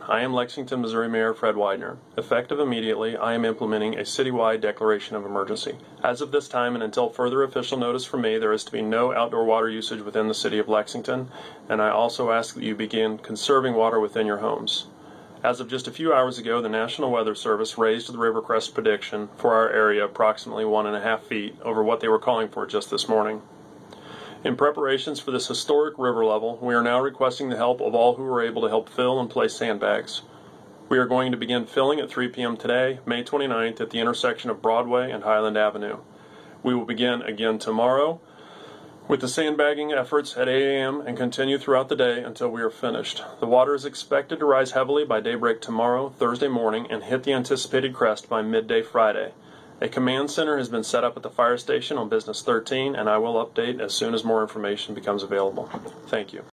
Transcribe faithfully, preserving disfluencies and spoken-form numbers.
I am Lexington, Missouri Mayor Fred Widener. Effective immediately, I am implementing a citywide declaration of emergency. As of this time and until further official notice from me, there is to be no outdoor water usage within the city of Lexington, and I also ask that you begin conserving water within your homes. As of just a few hours ago, the National Weather Service raised the Rivercrest prediction for our area approximately one and a half feet over what they were calling for just this morning. In preparations for this historic river level, we are now requesting the help of all who are able to help fill and place sandbags. We are going to begin filling at three p m today, May twenty-ninth, at the intersection of Broadway and Highland Avenue. We will begin again tomorrow with the sandbagging efforts at eight a m and continue throughout the day until we are finished. The water is expected to rise heavily by daybreak tomorrow, Thursday morning, and hit the anticipated crest by midday Friday. A command center has been set up at the fire station on Business thirteen, and I will update as soon as more information becomes available. Thank you.